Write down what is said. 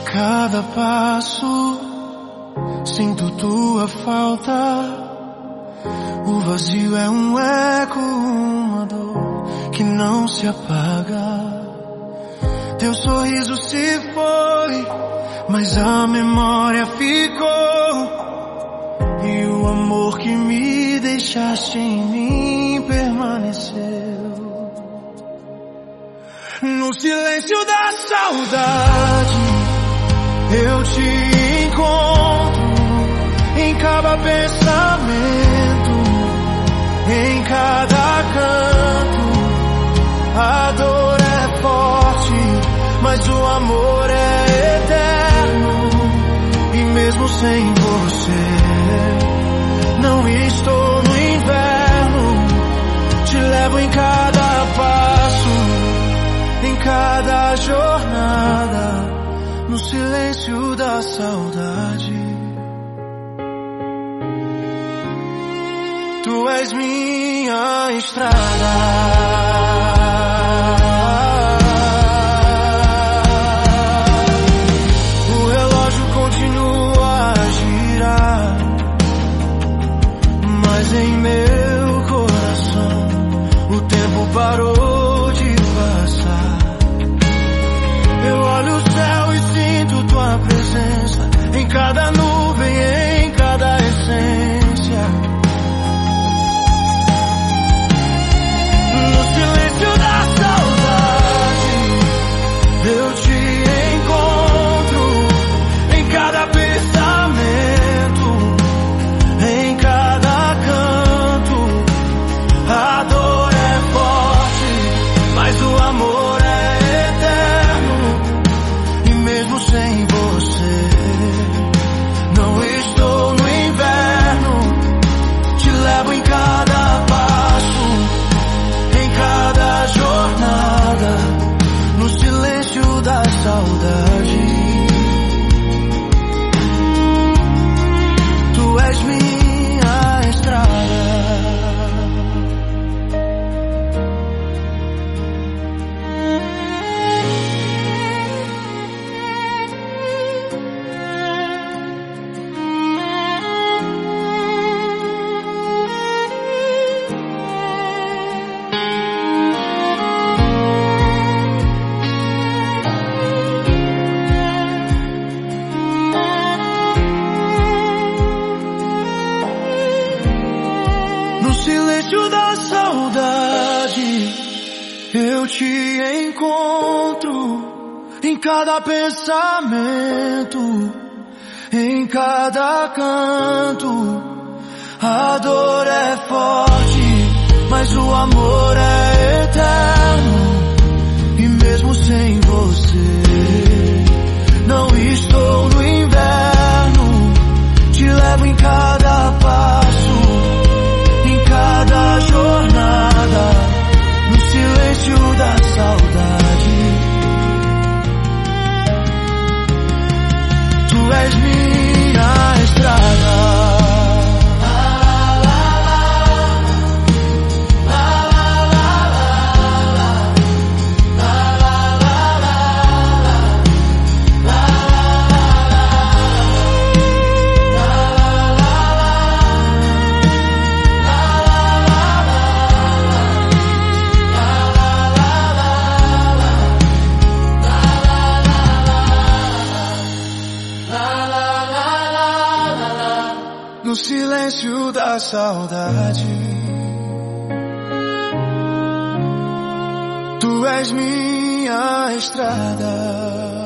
cada passo sinto tua falta. O vazio é um eco, uma dor que não se apaga. Teu sorriso se foi, mas a memória ficou. E o amor que me deixaste em mim permaneceu. No silêncio da saudade eu te encontro. Em cada pensamento, em cada canto. A dor é forte, mas o amor é eterno. E mesmo sem você, não estou no inverno. Te levo em cada passo, em cada jornada, no silêncio da saudade. Tu és minha estrada. O relógio continua a girar, mas em meu coração o tempo parou de passar. Eu olho o céu e sinto tua presença em cada nuvem, em cada essência. Eu te encontro em cada pensamento, em cada canto. A dor é forte, mas o amor é eterno. E mesmo sem você, não estou no inverno. Te levo em cada passo, em cada jornada, no silêncio da saudade. Tu és minha estrada. No silêncio da saudade eu te encontro em cada pensamento, em cada canto. A dor é forte, mas o amor é eterno. E mesmo sem você, não estou no inverno. Te levo em cada passo, em cada jornada, no silêncio da saudade. Tu és minha estrada. No silêncio da saudade, tu és minha estrada.